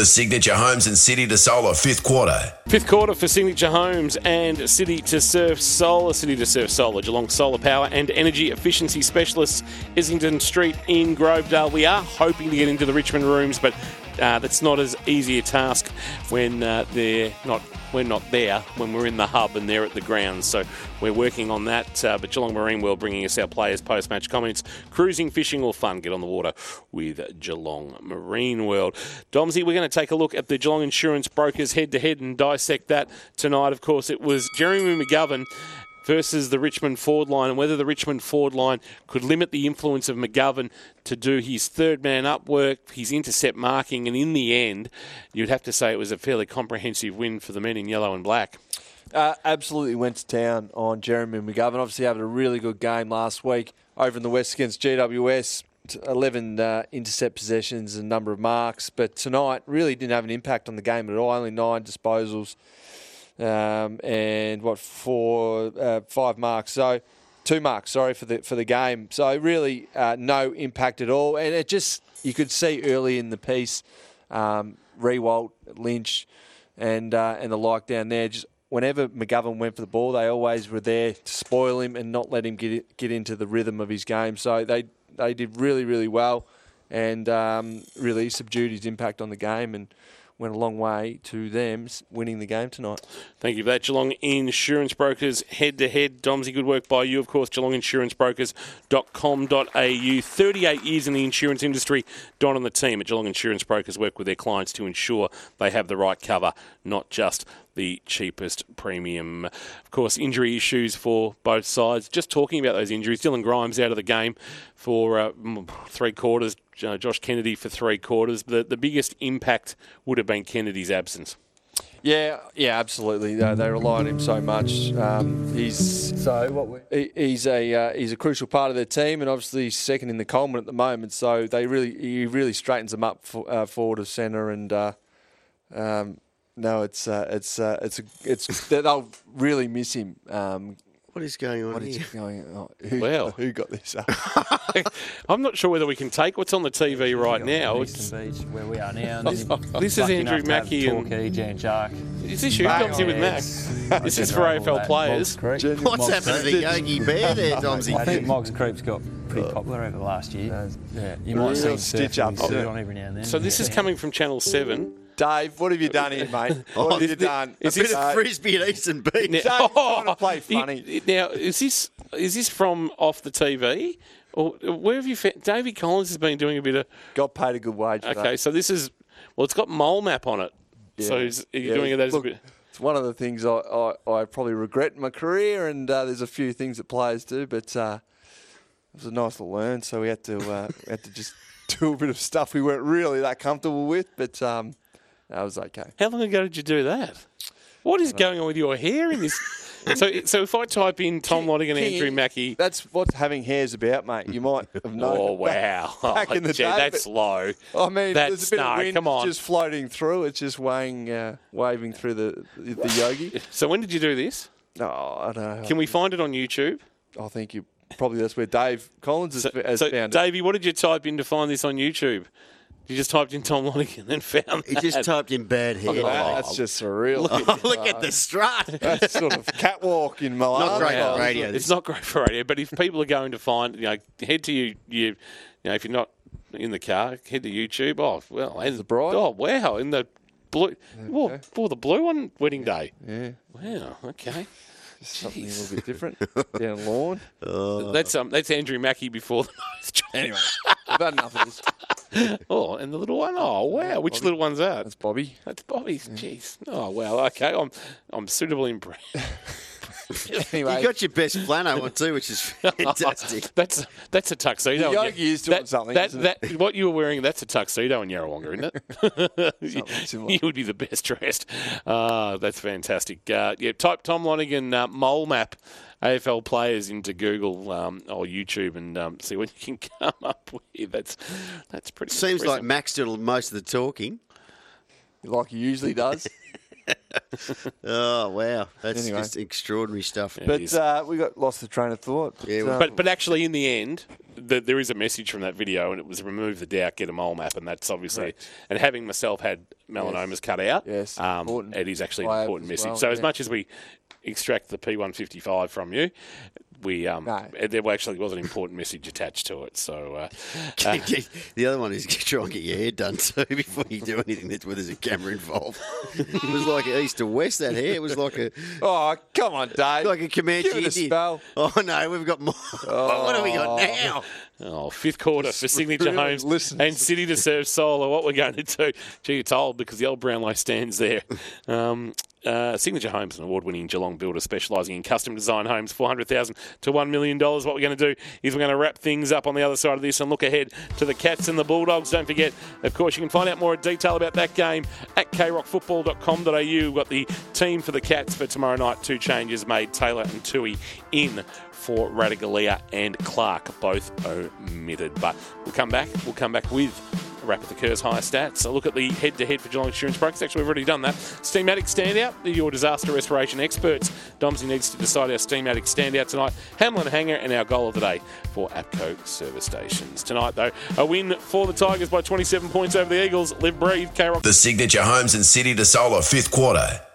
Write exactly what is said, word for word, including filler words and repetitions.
for Signature Homes and City to Solar fifth quarter. Fifth quarter for Signature Homes and City to Surf Solar. City to Surf Solar, Geelong Solar Power and Energy Efficiency Specialists, Islington Street in Grovedale. We are hoping to get into the Richmond rooms, but uh, that's not as easy a task when uh, they're not. We're not there when we're in the hub and they're at the ground. So we're working on that. Uh, but Geelong Marine World bringing us our players' post-match comments. Cruising, fishing or fun. Get on the water with Geelong Marine World. Domsy, we're going to take a look at the Geelong Insurance Brokers head-to-head and dissect that tonight. Of course, it was Jeremy McGovern versus the Richmond forward line, and whether the Richmond forward line could limit the influence of McGovern to do his third man up work, his intercept marking, and in the end, you'd have to say it was a fairly comprehensive win for the men in yellow and black. Uh, absolutely went to town on Jeremy McGovern. Obviously having a really good game last week over in the West against G W S. eleven uh, intercept possessions and number of marks, but tonight really didn't have an impact on the game at all. Only nine disposals. Um, and what four, uh, five marks? So two marks, sorry for the for the game. So really uh, no impact at all. And it just you could see early in the piece, um, Rewalt, Lynch, and uh, and the like down there. Just whenever McGovern went for the ball, they always were there to spoil him and not let him get get into the rhythm of his game. So they they did really really well, and um, really subdued his impact on the game and went a long way to them winning the game tonight. Thank you for that. Geelong Insurance Brokers head-to-head. Domsy, good work by you, of course. geelong insurance brokers dot com dot a u. thirty-eight years in the insurance industry. Don and the team at Geelong Insurance Brokers work with their clients to ensure they have the right cover, not just the cheapest premium. Of course, injury issues for both sides. Just talking about those injuries, Dylan Grimes out of the game for uh, three quarters. Uh, Josh Kennedy for three quarters. The the biggest impact would have been Kennedy's absence. Yeah, yeah, absolutely. They, they rely on him so much. Um, he's so what? We- he, he's a uh, he's a crucial part of their team, and obviously he's second in the Coleman at the moment. So they really he really straightens them up for, uh, forward of centre, and uh, um, no, it's uh, it's uh, it's a, it's they'll really miss him. Um, What is going on What here? is going on? Who, Well. who got this up? I'm not sure whether we can take what's on the T V right now. Eastern Beach, where we are now. This, this is Andrew Mackey and Torquay, Jan Shark. is this you? Comes in with Mac. This is for A F L players. What's happened to the Yogi Bear there, Domsy? I think Moggs Creek's got pretty popular over the last year. Yeah, you might see Real stitch up. surfing suit on every now and then. So this is coming from Channel seven. Dave, what have you done here, mate? What have you done? A bit of frisbee at Eastern Beach. Now, Dave's trying to play funny. you- now, is this is this from off the T V? Or where have you found... Davey Collins has been doing a bit of... Got paid a good wage for Okay, that. so this is... Well, it's got mole map on it. So Yeah. is, are you Yeah, doing it as look, a bit... It's one of the things I, I, I probably regret in my career, and uh, there's a few things that players do, but uh, it was a nice little learn, so we had to uh, we had to just do a bit of stuff we weren't really that comfortable with, but um, that was okay. How long ago did you do that? What is going on with your hair in this... So, so if I type in Tom Lottigan, King, Andrew Mackey... That's what having hair's about, mate. You might have known. Oh, it back- wow. Back in the Gee, day. that's but- low. I mean, That's- there's a bit no, of wind come on. just floating through. It's just weighing, uh, waving through the the yogi. So when did you do this? No, I don't know. Can we find it on YouTube? I think you probably that's where Dave Collins has, So, has so found it. Davey, what did you type in to find this on YouTube? You just typed in Tom Lottigan and then found He that. just typed in bad hair. Look at that. That's just surreal. Oh, look at the strut. That's sort of catwalk in Milan. Not great Wow. for radio. It's not great for radio, but if people are going to find, you know, head to you, you, you know, if you're not in the car, head to YouTube. Oh, well, and the bride? Oh, wow, in the blue. Well, for the blue on wedding day. Yeah, Wow. Okay. something a little bit different down lawn. That's um. That's Andrew Mackey before the nose job. Anyway, we've had enough of this. Oh, and the little one. Oh, wow. Which Bobby. little one's that? That's Bobby. That's Bobby's. Jeez. Oh, well. Okay. I'm. I'm suitably impressed. Anyway, You got your best flannel on too, which is fantastic. That's that's a tuxedo. The Yogi is doing that, something, That, isn't that, what you were wearing, that's a tuxedo in Yarrawonga, isn't it? you, Something similar. you would be the best dressed. Uh, that's fantastic. Uh, yeah, type Tom Lottigan uh, mole map A F L players into Google um, or YouTube and um, see what you can come up with. That's that's pretty. Seems like impressive. Max did most of the talking. like he usually does. Oh, wow. That's Anyway. just extraordinary stuff. It But is. uh, we got lost the train of thought. Yeah, um, well- But but actually, in the end, the, there is a message from that video, and it was remove the doubt, get a mole map, and that's obviously. Correct. And having myself had melanomas Yes. got out, Yes, um, important. it is actually I an have important as message. well, so as yeah. much as we extract the P one fifty-five from you, we um, No. there actually was an important message attached to it. So uh, uh, The other one is try and get your hair done too before you do anything that's where there's a camera involved. It was like east to west, that hair. It was like a Oh, come on, Dave. like a Comanche Give it a Indian. spell. Oh, no, we've got more. What have we got now? oh, fifth quarter for Signature really Homes listen and to- City to serve Solar. What we're going to do? Gee, it's old because the old Brownlow stands there. Um, Uh, Signature Homes, an award-winning Geelong builder specialising in custom design homes, four hundred thousand dollars to one million dollars. What we're going to do is we're going to wrap things up on the other side of this and look ahead to the Cats and the Bulldogs. Don't forget, of course, you can find out more detail about that game at k rock football dot com dot a u. We've got the team for the Cats for tomorrow night. Two changes made. Taylor and Tui in for Radigalia and Clark, both omitted. But we'll come back. We'll come back with a wrap of the Kerrs High Stats. A look at the head-to-head for Geelong Insurance Brokers. Actually, we've already done that. Steamatic Standout, your disaster restoration experts. Domsey needs to decide our Steamatic Standout tonight. Hamlin Hanger and our goal of the day for APCO service stations. Tonight, though, a win for the Tigers by twenty-seven points over the Eagles. Live, breathe, K-Rock. The Signature Homes and City to Solar fifth quarter.